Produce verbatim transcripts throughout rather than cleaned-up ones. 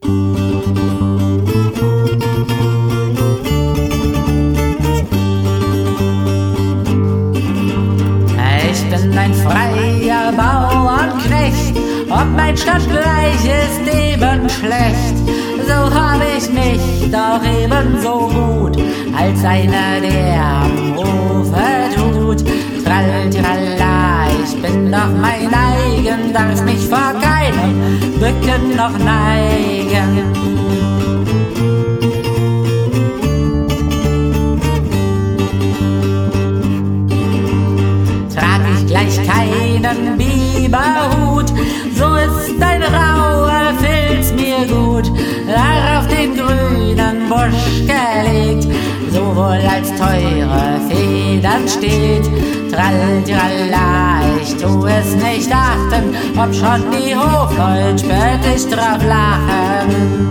Ich bin ein freier Bauernknecht, ob mein Stand gleich ist eben schlecht. So hab ich mich doch ebenso gut als einer, der am Hofe tut. Tralala, ich bin doch mein eigen, darf mich vor keinem Bücken noch neigen. Trag ich gleich keinen Biberhut, so ist ein rauer Filz mir gut, darauf den grünen Busch gelegt, sowohl als teure Federn steht. Tralala, ich tu es nicht achten, ob schon die Hofleut spöttisch drauf lachen.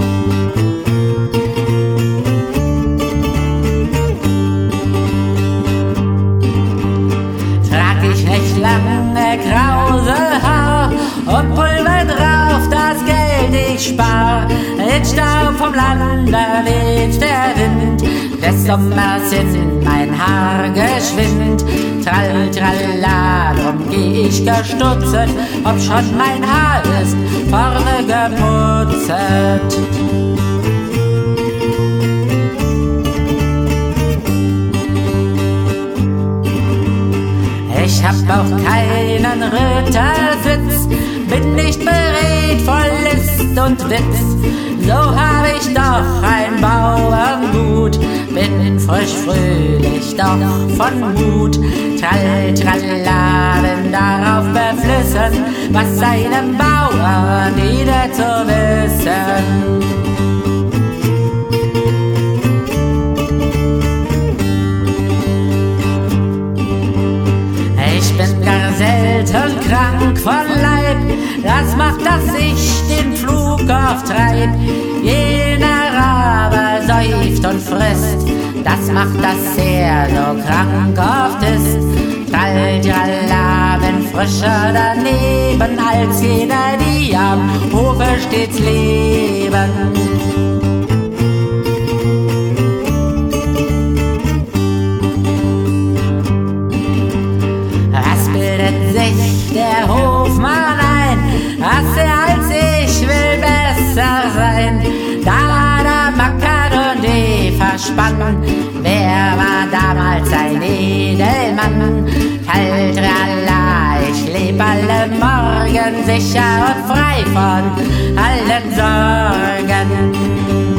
Trag ich nicht lange krause Haar und Pulver drauf, das Geld ich spar. In Staub vom Lande weht der Wind des Sommers in mein Haar geschwind. Trall, tralla, drum geh ich gestutzet, ob schon mein Haar ist vorne geputzet. Ich hab auch keinen Rittersitz, bin nicht beredt voll List und Witz. So hab ich doch ein Bauerngut, bin frisch fröhlich, doch von Mut. Trall, tralla, bin darauf beflissen, was einem Bauern nieder zu wissen. Ich bin gar selten krank von Leib, das macht, dass ich den Flug auftreib. Jener aber säuft und frisst, das macht, dass er so krank oft ist. Tralala, bin frischer daneben als jeder, die am Hofe stets leben. Der Hofmann ein, dass er als ich will besser sein. Da da Mackert und Eva spannen, wer war damals ein Edelmann? Tralala, ich leb alle Morgen sicher und frei von allen Sorgen.